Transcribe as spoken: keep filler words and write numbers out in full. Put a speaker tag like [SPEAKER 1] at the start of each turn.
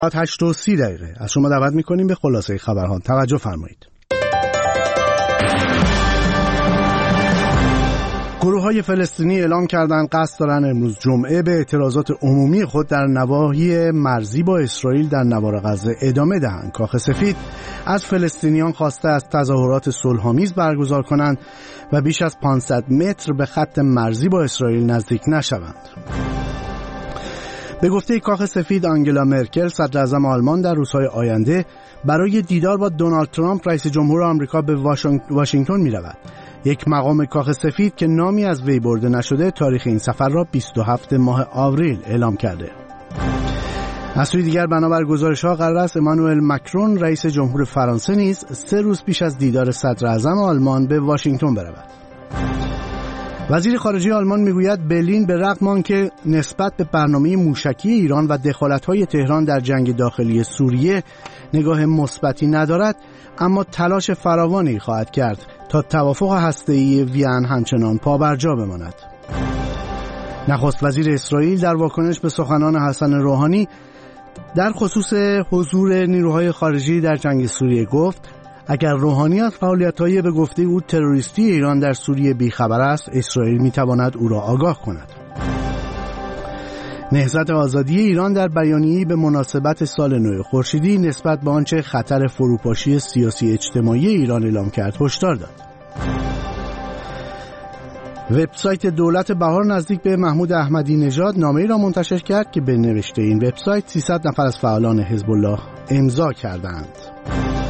[SPEAKER 1] هشت و سی دقیقه از شما دعوت میکنیم به خلاصه خبرها. توجه فرمایید. گروه های فلسطینی اعلام کردند قصد دارند امروز جمعه به اعتراضات عمومی خود در نواحی مرزی با اسرائیل در نوار غزه ادامه دهند. کاخ سفید از فلسطینیان خواسته از تظاهرات صلح‌آمیز برگزار کنند و بیش از پانصد متر به خط مرزی با اسرائیل نزدیک نشوند. به گفته کاخ سفید، آنگلا مرکل صدر اعظم آلمان در روزهای آینده برای دیدار با دونالد ترامپ رئیس جمهور آمریکا به واشنگتن می رود. یک مقام کاخ سفید که نامی از وی برده نشده تاریخ این سفر را بیست و هفتم ماه آوریل اعلام کرده. از سوی دیگر بنابر گزارش‌ها قرار است امانوئل مکرون رئیس جمهور فرانسه نیز سه روز پیش از دیدار صدر اعظم آلمان به واشنگتن برود. وزیر خارجه آلمان میگوید برلین به رغم آنکه نسبت به برنامه موشکی ایران و دخالت‌های تهران در جنگ داخلی سوریه نگاه مثبتی ندارد، اما تلاش فراوانی خواهد کرد تا توافق هسته‌ای وین همچنان پابرجا بماند. نخست وزیر اسرائیل در واکنش به سخنان حسن روحانی در خصوص حضور نیروهای خارجی در جنگ سوریه گفت اگر روحانی از فعالیت‌های به گفته او تروریستی ایران در سوریه بیخبر است، اسرائیل می‌تواند او را آگاه کند. نهضت آزادی ایران در بیانیه‌ای به مناسبت سال نو خورشیدی نسبت به آنچه خطر فروپاشی سیاسی اجتماعی ایران اعلام کرد هشدار داد. وبسایت دولت بهار نزدیک به محمود احمدی نژاد نامه‌ای را منتشر کرد که به نوشته این وبسایت سیصد نفر از فعالان حزب الله امضا کردند.